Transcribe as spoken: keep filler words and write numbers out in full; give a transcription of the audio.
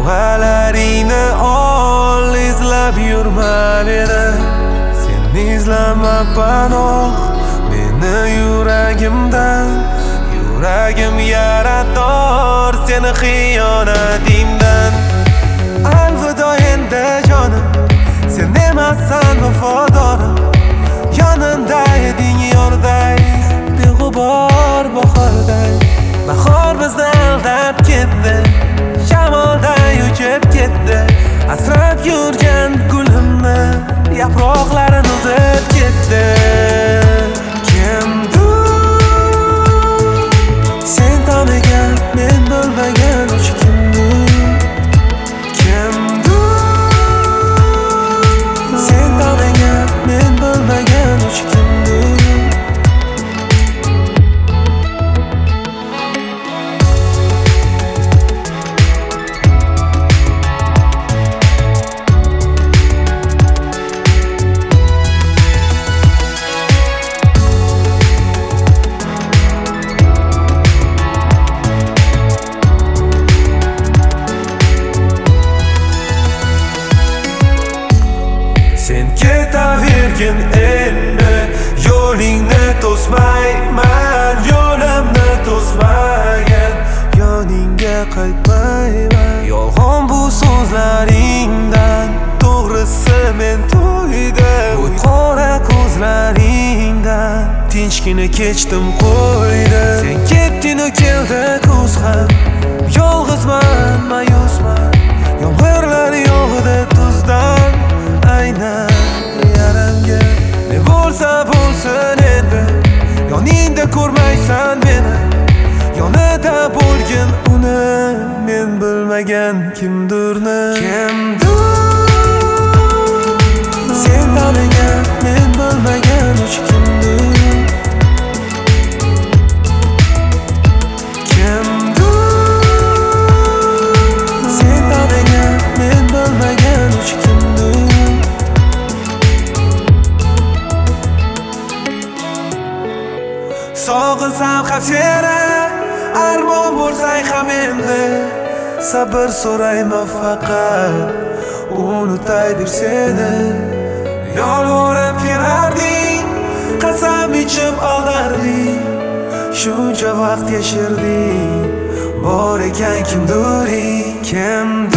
Sovg'alaringni ol, izlab yurma meni. Sen izlama panoh meni yuragimdan. Yuragim yarador seni xiyonatingdan. Alvido endi jonim, sen emassan vafodorim. Yonimda eding yorday, beg'ubor bahorday. Bahor bizni aldab ketdi, shamolday uchib ketdi. Asrab yurgan gulimni yaproqlarini uzib ketdi. Kimdir sen tanigan, men bilmagan uch kimdir. Kimdir sen tanigan, men bilmagan uch kimdir. Sen ketavergin endi, yo'lingni to'smayman, yo'limni to'smagan, yoningga qaytmayman. Yolg'on bu so'zlaringdan, to'g'risi men to'ydim. Bu qora ko'zlaringdan tinchgina kechdim qo'ydi. Sen ketding-u keldi kuz ham, yolg'izman, mayusman. Yomg'irlar yog'di tuzdan, aynan yaramga. Ne bo'lsa bo'lsin endi, yoningda ko'rmaysan meni. Yonida bo'lgin uni, men bilmagan kimdirni. Kimdir sen tanigan, men bilmagan uch kimdir. Kimdir sen tanigan, men bilmagan uch kimdir. Sog'insam ham seni, armon bo'lsang ham endi. Sabr so'rayman faqat, unutay deb seni. Yolvorib kelarding, qasam ichib aldarding. Shuncha vaqt yashirding, bor ekan kimdir, kimdir.